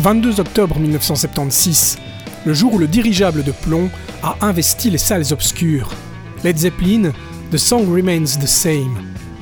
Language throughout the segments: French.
22 octobre 1976, le jour où le dirigeable de plomb a investi les salles obscures. Led Zeppelin, The Song Remains the Same.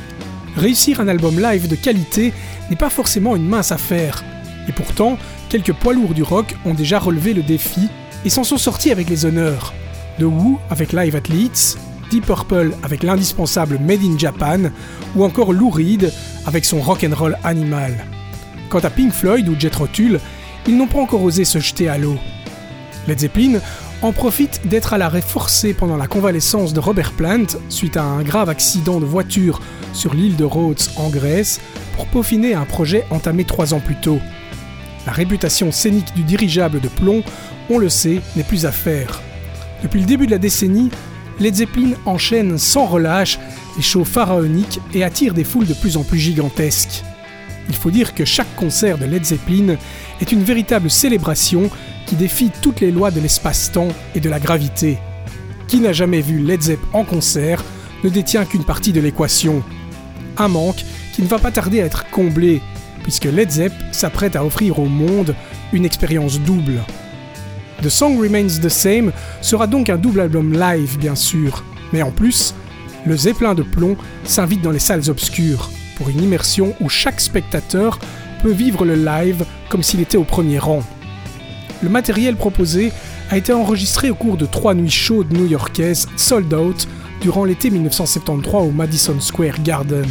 Réussir un album live de qualité n'est pas forcément une mince affaire, et pourtant, quelques poids lourds du rock ont déjà relevé le défi et s'en sont sortis avec les honneurs. The Who avec Live at Leeds, Deep Purple avec l'indispensable Made in Japan, ou encore Lou Reed avec son Rock'n'Roll Animal. Quant à Pink Floyd ou Jethro Tull, ils n'ont pas encore osé se jeter à l'eau. Led Zeppelin en profite d'être à l'arrêt forcé pendant la convalescence de Robert Plant suite à un grave accident de voiture sur l'île de Rhodes en Grèce pour peaufiner un projet entamé 3 ans plus tôt. La réputation scénique du dirigeable de plomb, on le sait, n'est plus à faire. Depuis le début de la décennie, Led Zeppelin enchaîne sans relâche les shows pharaoniques et attire des foules de plus en plus gigantesques. Il faut dire que chaque concert de Led Zeppelin est une véritable célébration qui défie toutes les lois de l'espace-temps et de la gravité. Qui n'a jamais vu Led Zepp en concert ne détient qu'une partie de l'équation. Un manque qui ne va pas tarder à être comblé, puisque Led Zepp s'apprête à offrir au monde une expérience double. The Song Remains the Same sera donc un double album live bien sûr, mais en plus, le Zeppelin de plomb s'invite dans les salles obscures, pour une immersion où chaque spectateur peut vivre le live comme s'il était au premier rang. Le matériel proposé a été enregistré au cours de 3 nuits chaudes new-yorkaises sold out durant l'été 1973 au Madison Square Garden.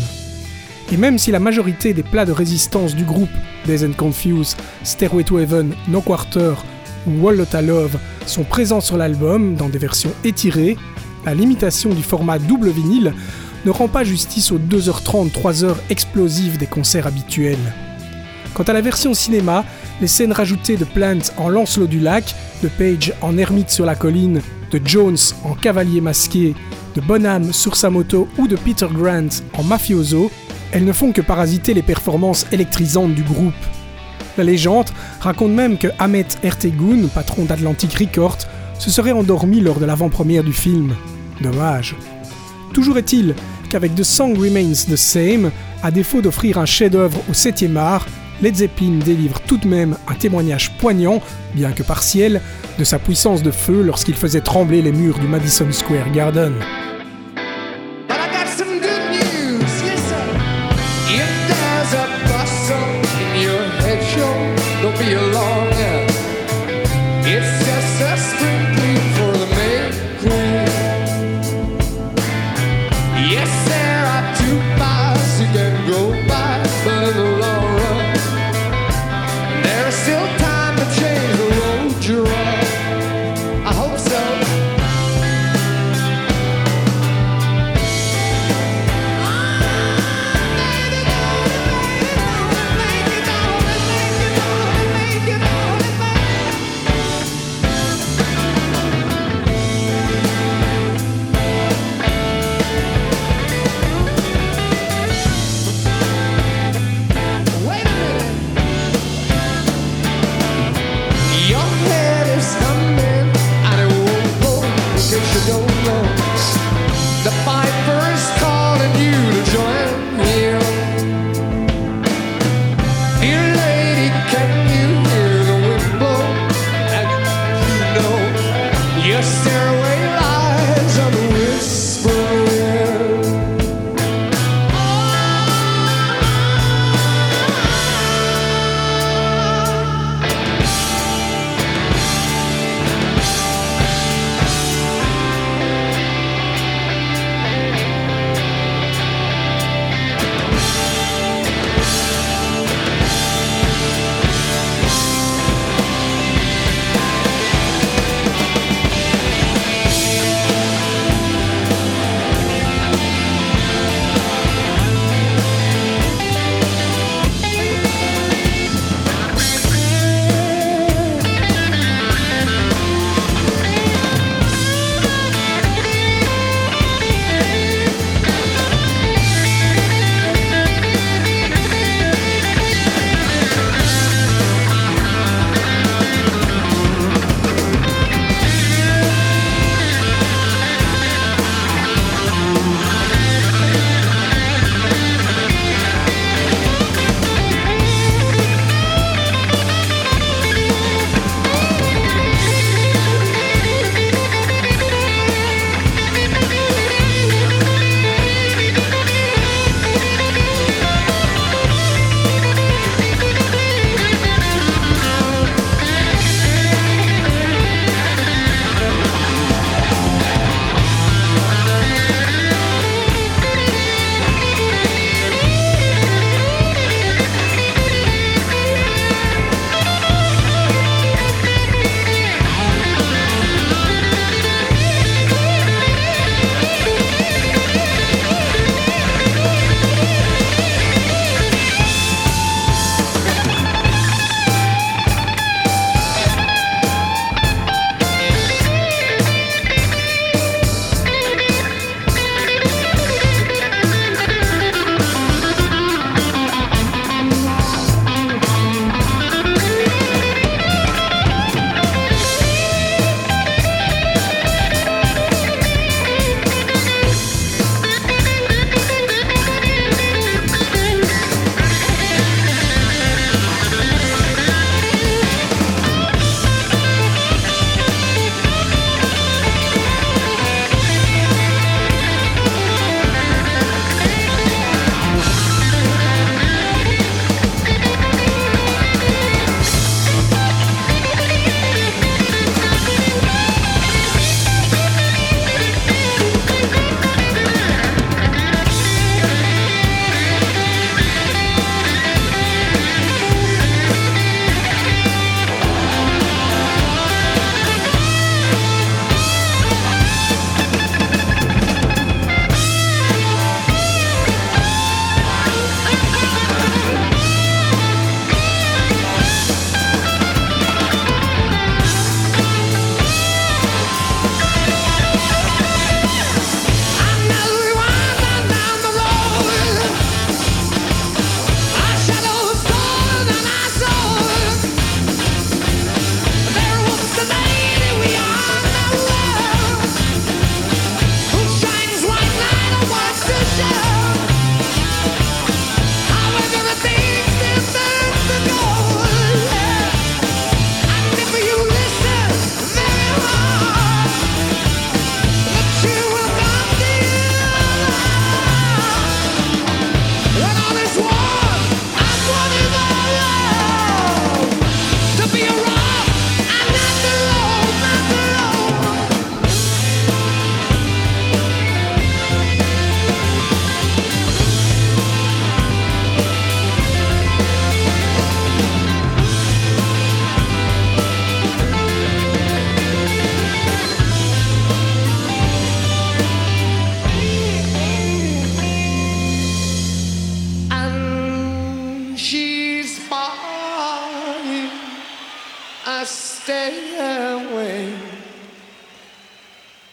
Et même si la majorité des plats de résistance du groupe, Dazed and Confused, Stairway to Heaven, No Quarter ou Whole Lotta Love sont présents sur l'album dans des versions étirées, la limitation du format double vinyle ne rend pas justice aux 2h30, 3h explosives des concerts habituels. Quant à la version cinéma, les scènes rajoutées de Plant en Lancelot du Lac, de Page en ermite sur la colline, de Jones en cavalier masqué, de Bonham sur sa moto ou de Peter Grant en mafioso, elles ne font que parasiter les performances électrisantes du groupe. La légende raconte même que Ahmet Ertegun, patron d'Atlantic Records, se serait endormi lors de l'avant-première du film. Dommage. Toujours est-il qu'avec The Song Remains the Same, à défaut d'offrir un chef-d'œuvre au 7e art, Led Zeppelin délivre tout de même un témoignage poignant, bien que partiel, de sa puissance de feu lorsqu'il faisait trembler les murs du Madison Square Garden.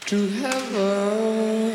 to heaven.